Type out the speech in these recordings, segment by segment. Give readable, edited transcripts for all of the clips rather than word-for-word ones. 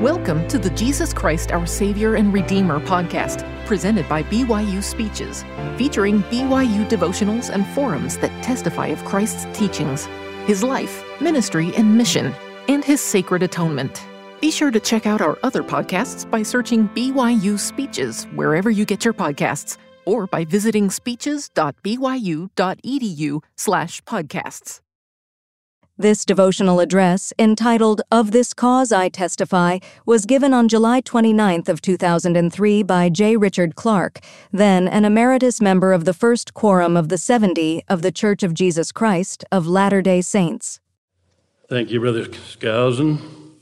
Welcome to the Jesus Christ, Our Savior and Redeemer podcast, presented by BYU Speeches, featuring BYU devotionals and forums that testify of Christ's teachings, His life, ministry, and mission, and His sacred atonement. Be sure to check out our other podcasts by searching BYU Speeches wherever you get your podcasts, or by visiting speeches.byu.edu/podcasts. This devotional address, entitled "Of This Cause I Testify," was given on July 29th of 2003 by J. Richard Clark, then an emeritus member of the First Quorum of the 70 of the Church of Jesus Christ of Latter-day Saints. Thank you, Brother Skousen.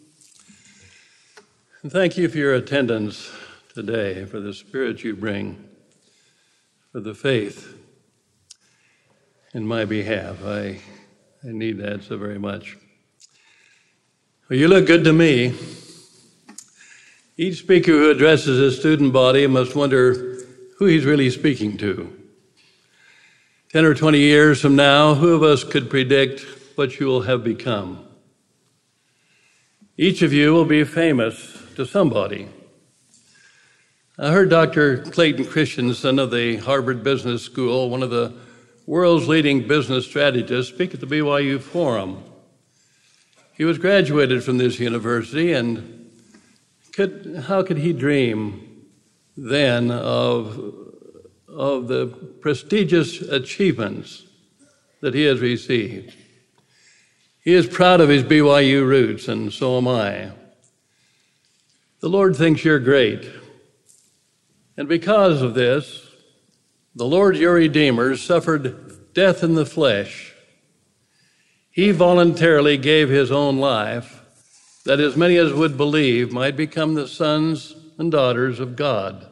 And thank you for your attendance today, for the spirit you bring, for the faith in my behalf. I need that so very much. Well, you look good to me. Each speaker who addresses his student body must wonder who he's really speaking to. 10 or 20 years from now, who of us could predict what you will have become? Each of you will be famous to somebody. I heard Dr. Clayton Christensen of the Harvard Business School, one of the world's leading business strategists, speak at the BYU Forum. He was graduated from this university, and how could he dream then of the prestigious achievements that he has received? He is proud of his BYU roots, and so am I. The Lord thinks you're great, and because of this, the Lord your Redeemer suffered death in the flesh. He voluntarily gave his own life, that as many as would believe might become the sons and daughters of God.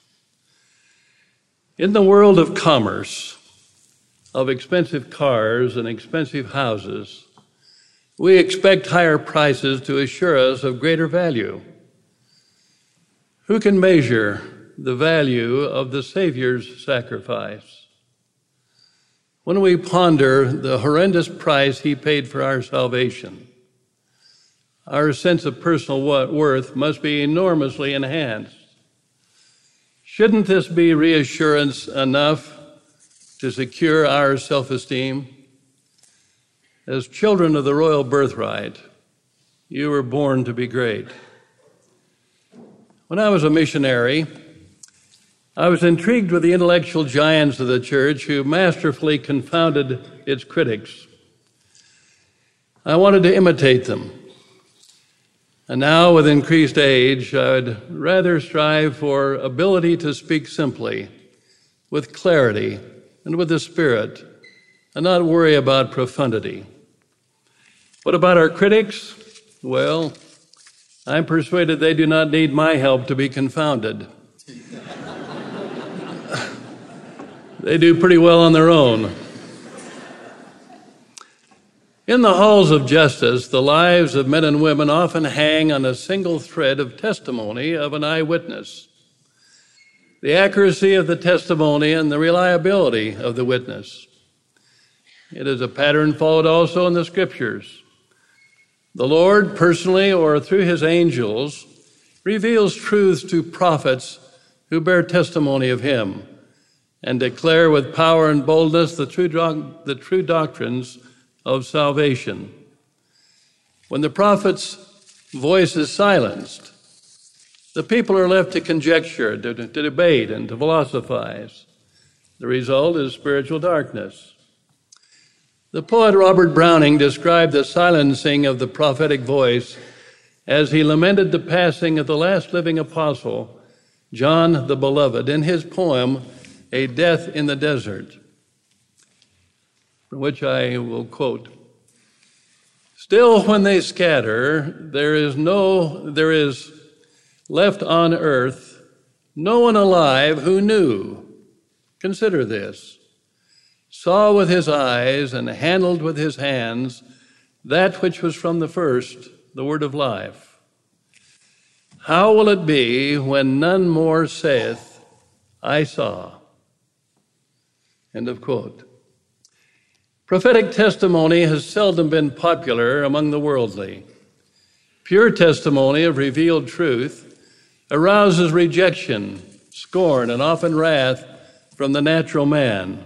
In the world of commerce, of expensive cars and expensive houses, we expect higher prices to assure us of greater value. Who can measure the value of the Savior's sacrifice? When we ponder the horrendous price he paid for our salvation, our sense of personal worth must be enormously enhanced. Shouldn't this be reassurance enough to secure our self-esteem? As children of the royal birthright, you were born to be great. When I was a missionary, I was intrigued with the intellectual giants of the church who masterfully confounded its critics. I wanted to imitate them. And now, with increased age, I would rather strive for ability to speak simply, with clarity, and with the Spirit, and not worry about profundity. What about our critics? Well, I'm persuaded they do not need my help to be confounded. They do pretty well on their own. In the halls of justice, the lives of men and women often hang on a single thread of testimony of an eyewitness. The accuracy of the testimony and the reliability of the witness. It is a pattern followed also in the Scriptures. The Lord, personally or through his angels, reveals truths to prophets who bear testimony of him and declare with power and boldness the true doctrines of salvation. When the prophet's voice is silenced, the people are left to conjecture, to debate, and to philosophize. The result is spiritual darkness. The poet Robert Browning described the silencing of the prophetic voice as he lamented the passing of the last living apostle, John the Beloved, in his poem, A Death in the Desert, from which I will quote, "Still when they scatter, there is left on earth no one alive who knew. Consider this, saw with his eyes and handled with his hands that which was from the first, the word of life. How will it be when none more saith, I saw?" End of quote. Prophetic testimony has seldom been popular among the worldly. Pure testimony of revealed truth arouses rejection, scorn, and often wrath from the natural man.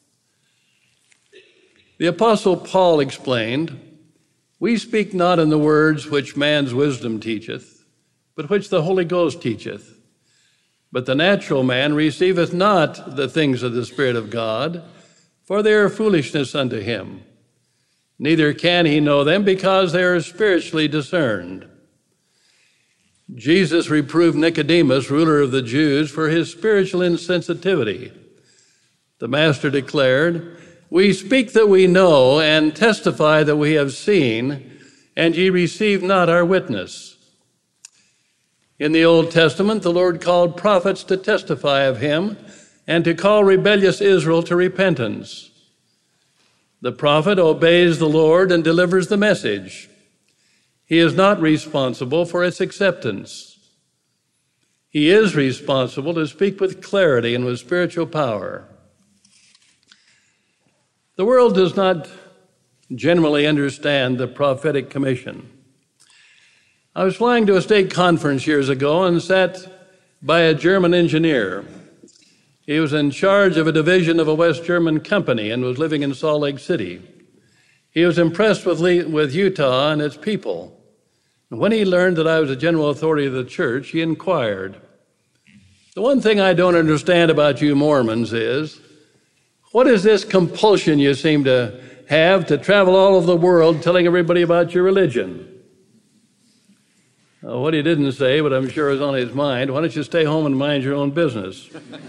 The Apostle Paul explained, "We speak not in the words which man's wisdom teacheth, but which the Holy Ghost teacheth. But the natural man receiveth not the things of the Spirit of God, for they are foolishness unto him. Neither can he know them, because they are spiritually discerned." Jesus reproved Nicodemus, ruler of the Jews, for his spiritual insensitivity. The Master declared, "We speak that we know, and testify that we have seen, and ye receive not our witness." In the Old Testament, the Lord called prophets to testify of him and to call rebellious Israel to repentance. The prophet obeys the Lord and delivers the message. He is not responsible for its acceptance. He is responsible to speak with clarity and with spiritual power. The world does not generally understand the prophetic commission. I was flying to a state conference years ago and sat by a German engineer. He was in charge of a division of a West German company and was living in Salt Lake City. He was impressed with Utah and its people. And when he learned that I was the general authority of the church, he inquired, "The one thing I don't understand about you Mormons is, what is this compulsion you seem to have to travel all over the world telling everybody about your religion?" What he didn't say, but I'm sure is on his mind, "Why don't you stay home and mind your own business?"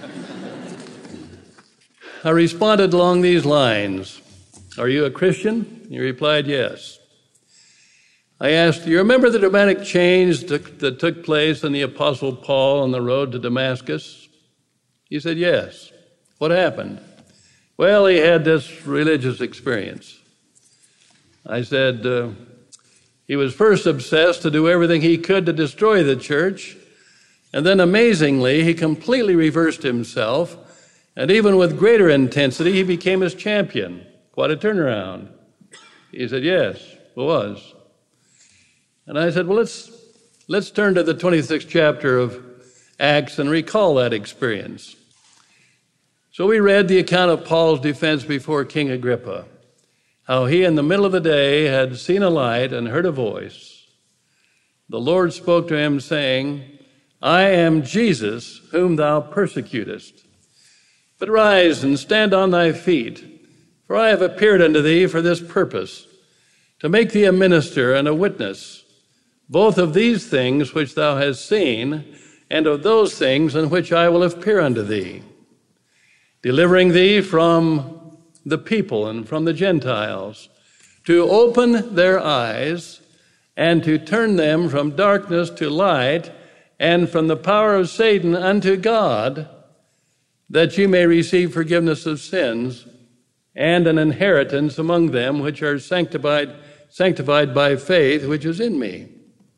I responded along these lines, "Are you a Christian?" He replied, "Yes." I asked, "Do you remember the dramatic change that took place in the Apostle Paul on the road to Damascus?" He said, "Yes." "What happened?" "Well, he had this religious experience." I said, he was first obsessed to do everything he could to destroy the church, and then amazingly, he completely reversed himself, and even with greater intensity, he became his champion. Quite a turnaround." He said, "Yes, it was." And I said, "Well, let's turn to the 26th chapter of Acts and recall that experience." So we read the account of Paul's defense before King Agrippa, how he in the middle of the day had seen a light and heard a voice. The Lord spoke to him, saying, "I am Jesus, whom thou persecutest. But rise and stand on thy feet, for I have appeared unto thee for this purpose, to make thee a minister and a witness, both of these things which thou hast seen, and of those things in which I will appear unto thee, delivering thee from the people and from the Gentiles, to open their eyes and to turn them from darkness to light and from the power of Satan unto God, that ye may receive forgiveness of sins and an inheritance among them which are sanctified by faith which is in me."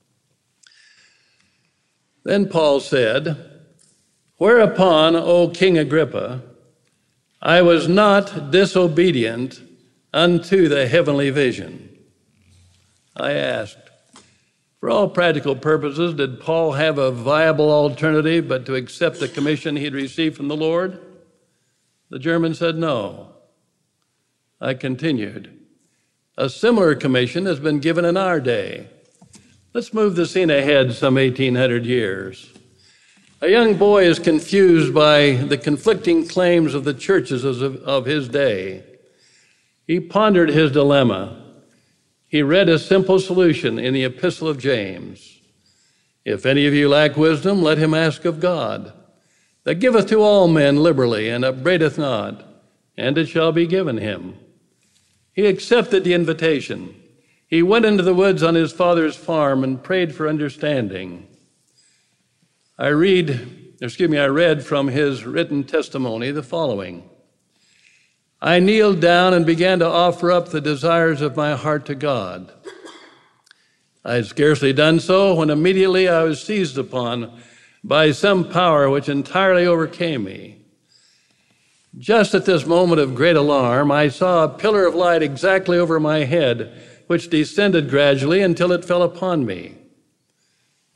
Then Paul said, "Whereupon, O King Agrippa, I was not disobedient unto the heavenly vision." I asked, for all practical purposes, did Paul have a viable alternative but to accept the commission he had received from the Lord? The German said no. I continued, "A similar commission has been given in our day. Let's move the scene ahead some 1,800 years. A young boy is confused by the conflicting claims of the churches of his day. He pondered his dilemma. He read a simple solution in the Epistle of James. "If any of you lack wisdom, let him ask of God, that giveth to all men liberally and upbraideth not, and it shall be given him." He accepted the invitation. He went into the woods on his father's farm and prayed for understanding. I read from his written testimony the following. "I kneeled down and began to offer up the desires of my heart to God. I had scarcely done so when immediately I was seized upon by some power which entirely overcame me. Just at this moment of great alarm, I saw a pillar of light exactly over my head, which descended gradually until it fell upon me.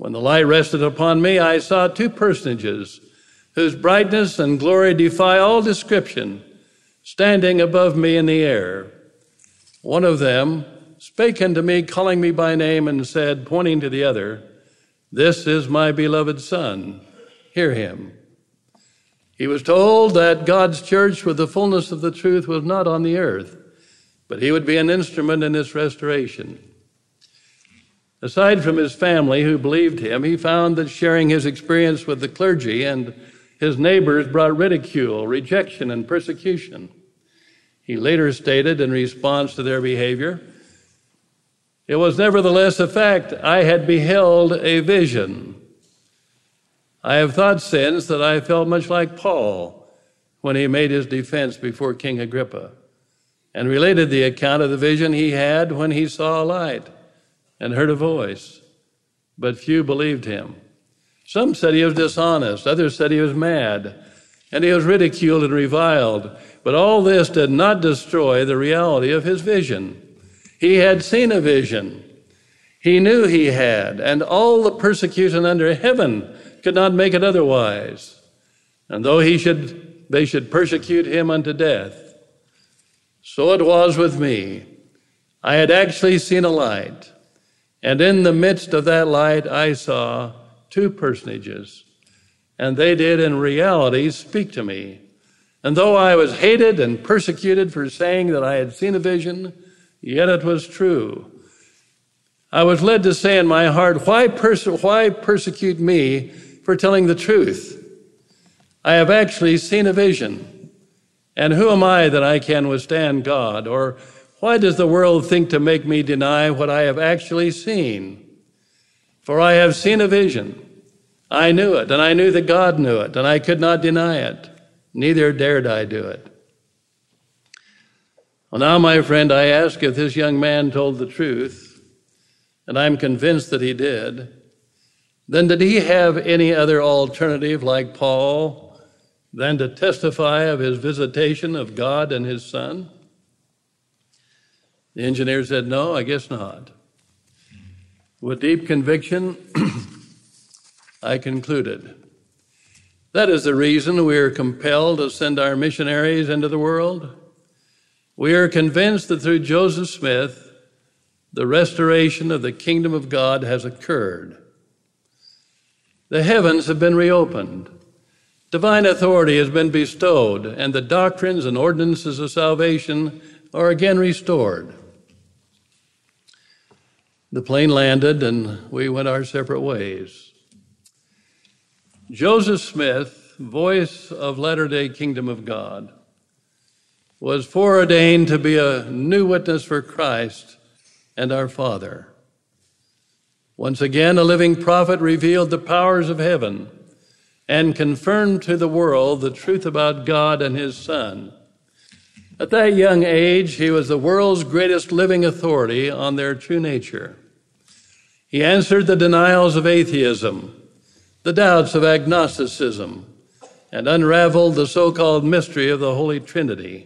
When the light rested upon me, I saw two personages whose brightness and glory defy all description, standing above me in the air. One of them spake unto me, calling me by name, and said, pointing to the other, This is my beloved Son, hear him. He was told that God's church with the fullness of the truth was not on the earth, but he would be an instrument in its restoration. Aside from his family who believed him, he found that sharing his experience with the clergy and his neighbors brought ridicule, rejection, and persecution. He later stated in response to their behavior, It was nevertheless a fact, I had beheld a vision. I have thought since that I felt much like Paul when he made his defense before King Agrippa and related the account of the vision he had when he saw a light and heard a voice, but few believed him. Some said he was dishonest, others said he was mad, and he was ridiculed and reviled. But all this did not destroy the reality of his vision. He had seen a vision. He knew he had, and all the persecution under heaven could not make it otherwise. And though they should persecute him unto death, so it was with me. I had actually seen a light, and in the midst of that light I saw two personages, and they did in reality speak to me. And though I was hated and persecuted for saying that I had seen a vision, yet it was true. I was led to say in my heart, why persecute me for telling the truth? I have actually seen a vision. And who am I that I can withstand God? Or why does the world think to make me deny what I have actually seen? For I have seen a vision. I knew it, and I knew that God knew it, and I could not deny it. Neither dared I do it. Well, now, my friend, I ask if this young man told the truth, and I'm convinced that he did, then did he have any other alternative like Paul than to testify of his visitation of God and his Son? The engineer said, no, I guess not. With deep conviction, I concluded, that is the reason we are compelled to send our missionaries into the world. We are convinced that through Joseph Smith, the restoration of the kingdom of God has occurred. The heavens have been reopened. Divine authority has been bestowed, and the doctrines and ordinances of salvation are again restored. The plane landed, and we went our separate ways. Joseph Smith, voice of Latter-day Kingdom of God, was foreordained to be a new witness for Christ and our Father. Once again, a living prophet revealed the powers of heaven and confirmed to the world the truth about God and his Son. At that young age, he was the world's greatest living authority on their true nature. He answered the denials of atheism, the doubts of agnosticism, and unraveled the so-called mystery of the Holy Trinity.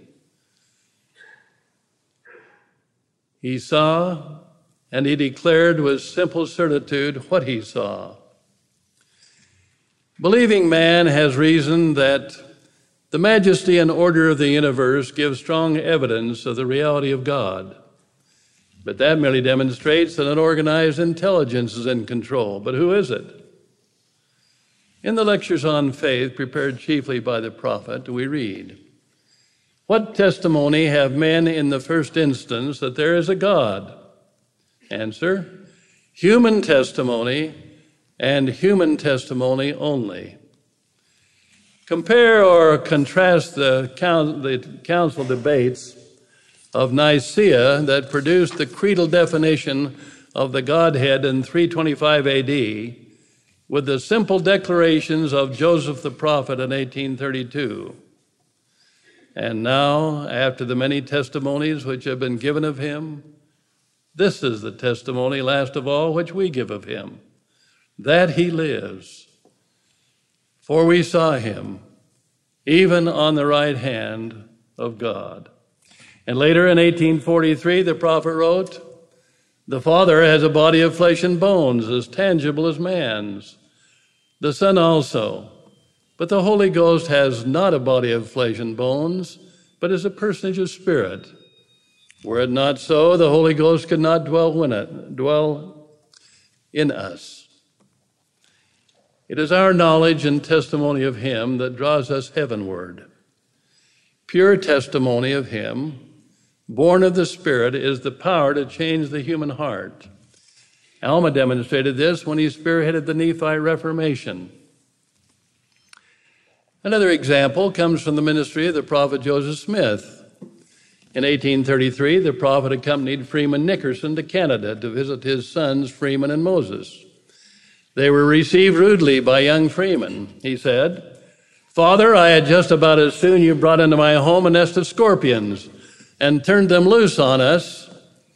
He saw, and he declared with simple certitude what he saw. Believing man has reasoned that the majesty and order of the universe give strong evidence of the reality of God. But that merely demonstrates that an organized intelligence is in control. But who is it? In the lectures on faith, prepared chiefly by the prophet, we read, what testimony have men in the first instance that there is a God? Answer, human testimony and human testimony only. Compare or contrast the council debates of Nicaea that produced the creedal definition of the Godhead in 325 AD with the simple declarations of Joseph the prophet in 1832. And now, after the many testimonies which have been given of him, this is the testimony, last of all, which we give of him, that he lives. For we saw him, even on the right hand of God. And later in 1843, the prophet wrote, The Father has a body of flesh and bones, as tangible as man's. The Son also. But the Holy Ghost has not a body of flesh and bones, but is a personage of spirit. Were it not so, the Holy Ghost could not dwell in us. It is our knowledge and testimony of him that draws us heavenward. Pure testimony of him, born of the Spirit, is the power to change the human heart. Alma demonstrated this when he spearheaded the Nephi Reformation. Another example comes from the ministry of the prophet Joseph Smith. In 1833, the prophet accompanied Freeman Nickerson to Canada to visit his sons Freeman and Moses. They were received rudely by young Freeman. He said, "Father, I had just about as soon you brought into my home a nest of scorpions and turned them loose on us."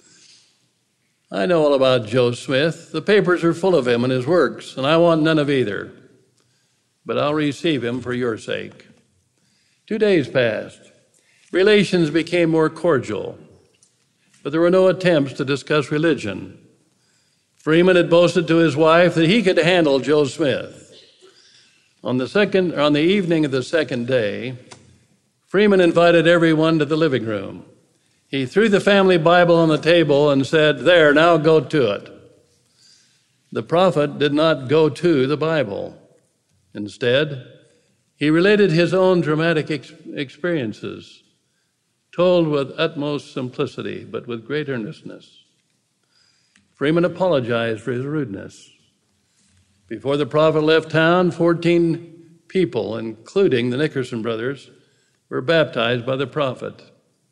I know all about Joe Smith. The papers are full of him and his works, and I want none of either. But I'll receive him for your sake. 2 days passed. Relations became more cordial, but there were no attempts to discuss religion. Freeman had boasted to his wife that he could handle Joe Smith. On the evening of the second day, Freeman invited everyone to the living room. He threw the family Bible on the table and said, "There, now go to it." The prophet did not go to the Bible. Instead, he related his own dramatic experiences, told with utmost simplicity, but with great earnestness. Freeman apologized for his rudeness. Before the prophet left town, 14 people, including the Nickerson brothers, were baptized by the prophet.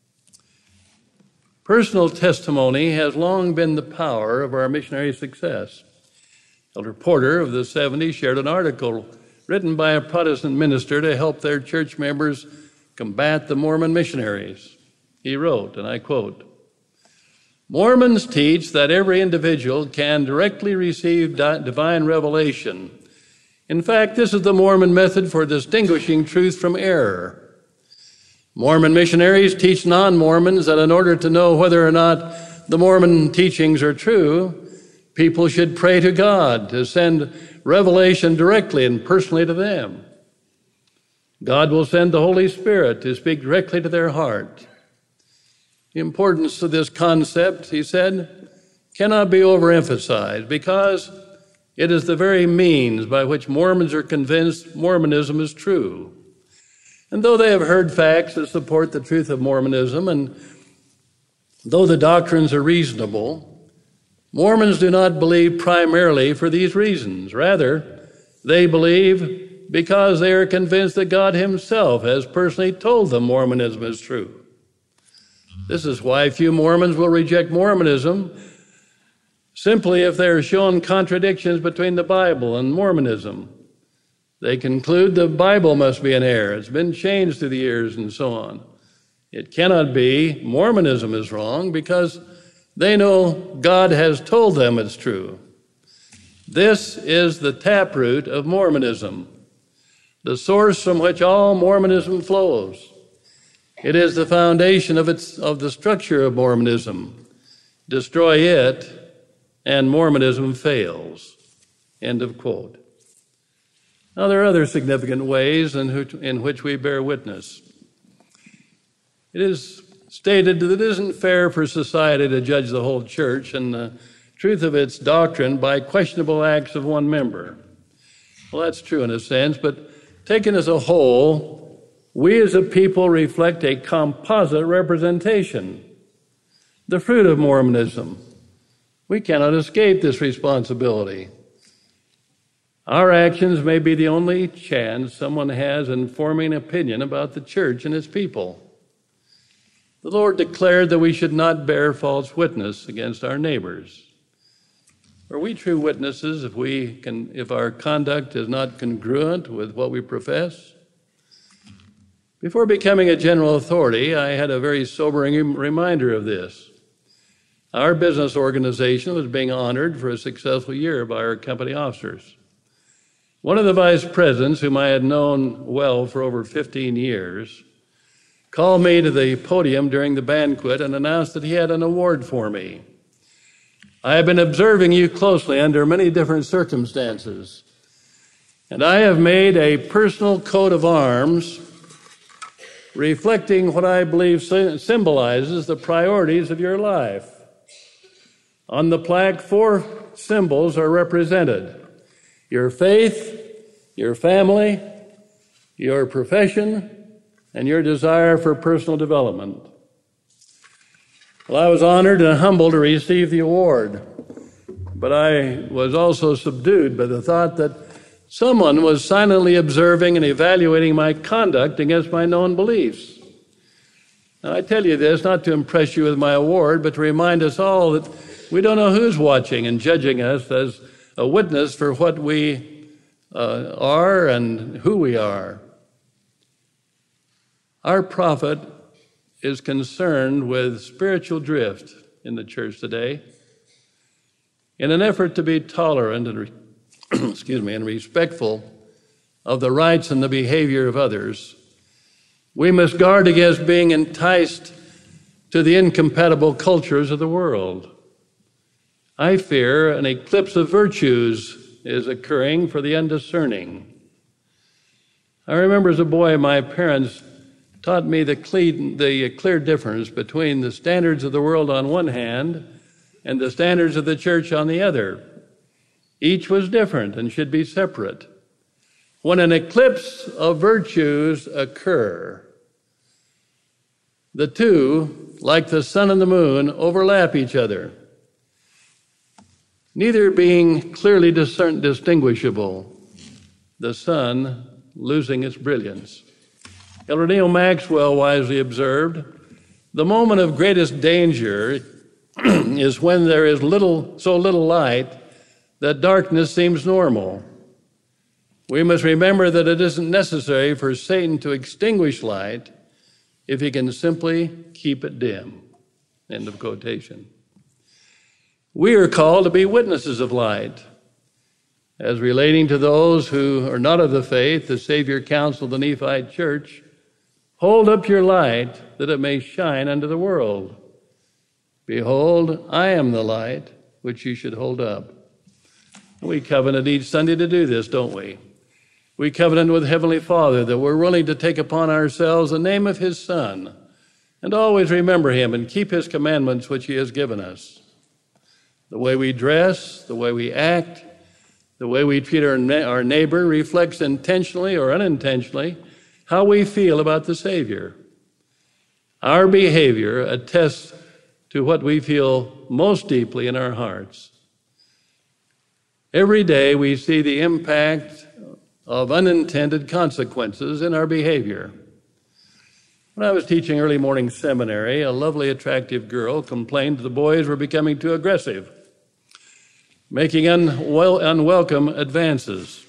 Personal testimony has long been the power of our missionary success. Elder Porter of the 70s shared an article written by a Protestant minister to help their church members combat the Mormon missionaries. He wrote, and I quote, "Mormons teach that every individual can directly receive divine revelation. In fact, this is the Mormon method for distinguishing truth from error. Mormon missionaries teach non-Mormons that in order to know whether or not the Mormon teachings are true, people should pray to God to send revelation directly and personally to them. God will send the Holy Spirit to speak directly to their heart. The importance of this concept," he said, "cannot be overemphasized because it is the very means by which Mormons are convinced Mormonism is true. And though they have heard facts that support the truth of Mormonism, and though the doctrines are reasonable, Mormons do not believe primarily for these reasons. Rather, they believe because they are convinced that God himself has personally told them Mormonism is true. This is why few Mormons will reject Mormonism simply if they are shown contradictions between the Bible and Mormonism. They conclude the Bible must be in error. It's been changed through the years and so on. It cannot be. Mormonism is wrong because they know God has told them it's true. This is the taproot of Mormonism, the source from which all Mormonism flows. It is the foundation of the structure of Mormonism. Destroy it, and Mormonism fails. End of quote. Now, there are other significant ways in which we bear witness. It is stated that it isn't fair for society to judge the whole church and the truth of its doctrine by questionable acts of one member. Well, that's true in a sense, but taken as a whole, we as a people reflect a composite representation, the fruit of Mormonism. We cannot escape this responsibility. Our actions may be the only chance someone has in forming an opinion about the church and its people. The Lord declared that we should not bear false witness against our neighbors. Are we true witnesses if our conduct is not congruent with what we profess? Before becoming a general authority, I had a very sobering reminder of this. Our business organization was being honored for a successful year by our company officers. One of the vice presidents, whom I had known well for over 15 years, called me to the podium during the banquet and announced that he had an award for me. I have been observing you closely under many different circumstances, and I have made a personal coat of arms reflecting what I believe symbolizes the priorities of your life. On the plaque, 4 symbols are represented: your faith, your family, your profession, and your desire for personal development. Well, I was honored and humbled to receive the award, but I was also subdued by the thought that someone was silently observing and evaluating my conduct against my known beliefs. Now, I tell you this not to impress you with my award, but to remind us all that we don't know who's watching and judging us as a witness for what we are and who we are. Our prophet is concerned with spiritual drift in the church today. In an effort to be tolerant and and respectful of the rights and the behavior of others, we must guard against being enticed to the incompatible cultures of the world. I fear an eclipse of virtues is occurring for the undiscerning. I remember as a boy, my parents taught me the clear difference between the standards of the world on one hand and the standards of the church on the other. Each was different and should be separate. When an eclipse of virtues occur, the two, like the sun and the moon, overlap each other, neither being clearly distinguishable, the sun losing its brilliance. Elder Neil Maxwell wisely observed, the moment of greatest danger is when there is so little light that darkness seems normal. We must remember that it isn't necessary for Satan to extinguish light if he can simply keep it dim. End of quotation. We are called to be witnesses of light. As relating to those who are not of the faith, the Savior counseled the Nephite church, hold up your light that it may shine unto the world. Behold, I am the light which you should hold up. We covenant each Sunday to do this, don't we? We covenant with Heavenly Father that we're willing to take upon ourselves the name of His Son and always remember Him and keep His commandments which He has given us. The way we dress, the way we act, the way we treat our neighbor reflects intentionally or unintentionally how we feel about the Savior. Our behavior attests to what we feel most deeply in our hearts. Every day we see the impact of unintended consequences in our behavior. When I was teaching early morning seminary, a lovely, attractive girl complained that the boys were becoming too aggressive, making unwelcome advances.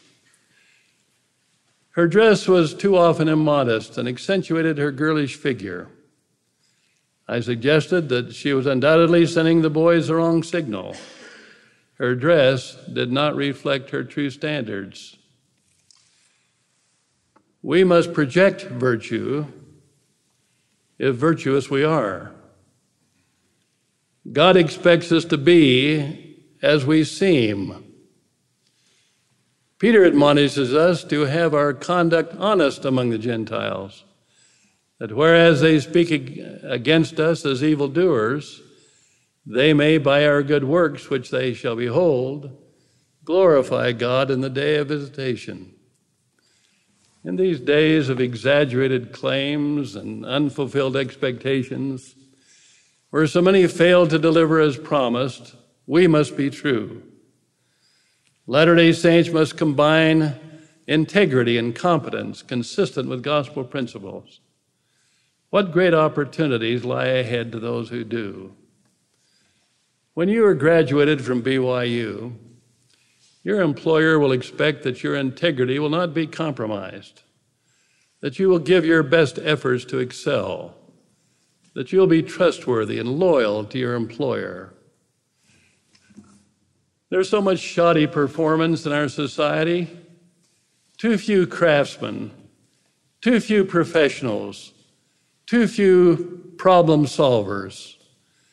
Her dress was too often immodest and accentuated her girlish figure. I suggested that she was undoubtedly sending the boys the wrong signal. Her dress did not reflect her true standards. We must project virtue if virtuous we are. God expects us to be as we seem. Peter admonishes us to have our conduct honest among the Gentiles, that whereas they speak against us as evildoers, they may, by our good works which they shall behold, glorify God in the day of visitation. In these days of exaggerated claims and unfulfilled expectations, where so many fail to deliver as promised, we must be true. Latter-day Saints must combine integrity and competence consistent with gospel principles. What great opportunities lie ahead to those who do. When you are graduated from BYU, your employer will expect that your integrity will not be compromised, that you will give your best efforts to excel, that you'll be trustworthy and loyal to your employer. There's so much shoddy performance in our society, too few craftsmen, too few professionals, too few problem solvers.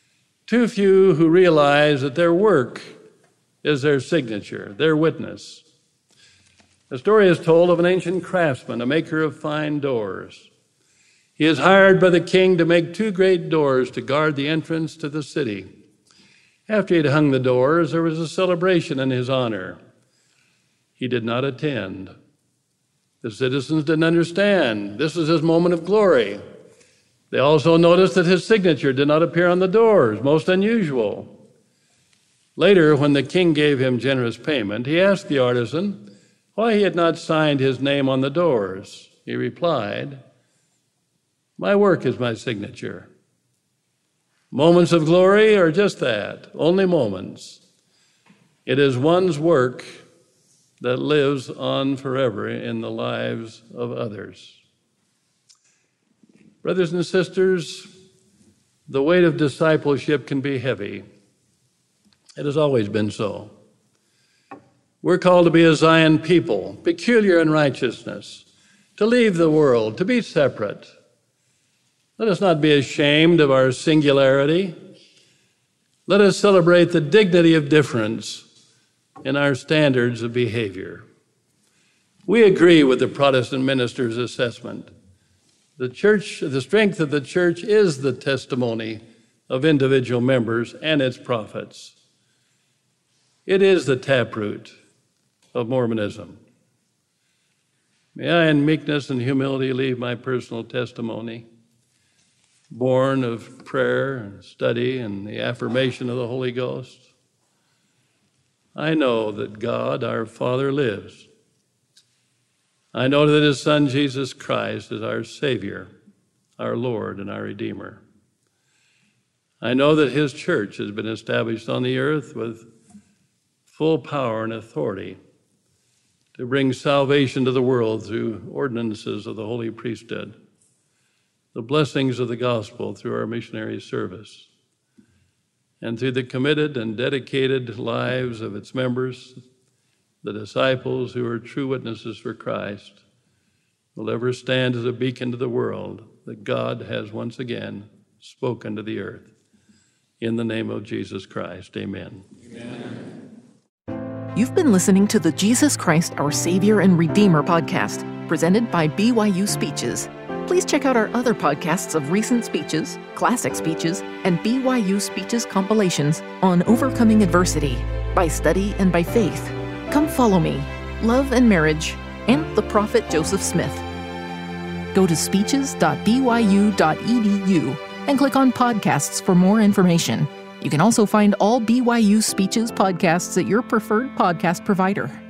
Too few who realize that their work is their signature, their witness. A story is told of an ancient craftsman, a maker of fine doors. He is hired by the king to make 2 great doors to guard the entrance to the city. After he had hung the doors, there was a celebration in his honor. He did not attend. The citizens didn't understand. This was his moment of glory. They also noticed that his signature did not appear on the doors, most unusual. Later, when the king gave him generous payment, he asked the artisan why he had not signed his name on the doors. He replied, "My work is my signature." Moments of glory are just that, only moments. It is one's work that lives on forever in the lives of others. Brothers and sisters, the weight of discipleship can be heavy. It has always been so. We're called to be a Zion people, peculiar in righteousness, to leave the world, to be separate. Let us not be ashamed of our singularity. Let us celebrate the dignity of difference in our standards of behavior. We agree with the Protestant minister's assessment. The strength of the church is the testimony of individual members and its prophets. It is the taproot of Mormonism. May I, in meekness and humility, leave my personal testimony, born of prayer and study and the affirmation of the Holy Ghost. I know that God, our Father, lives. I know that his Son, Jesus Christ, is our Savior, our Lord, and our Redeemer. I know that his church has been established on the earth with full power and authority to bring salvation to the world through ordinances of the holy priesthood, the blessings of the gospel through our missionary service, and through the committed and dedicated lives of its members, the disciples who are true witnesses for Christ, will ever stand as a beacon to the world that God has once again spoken to the earth. In the name of Jesus Christ, amen. Amen. You've been listening to the Jesus Christ, Our Savior and Redeemer podcast, presented by BYU Speeches. Please check out our other podcasts of recent speeches, classic speeches, and BYU Speeches compilations on overcoming adversity, by study and by faith. Come follow me, love and marriage, and the prophet Joseph Smith. Go to speeches.byu.edu and click on podcasts for more information. You can also find all BYU Speeches podcasts at your preferred podcast provider.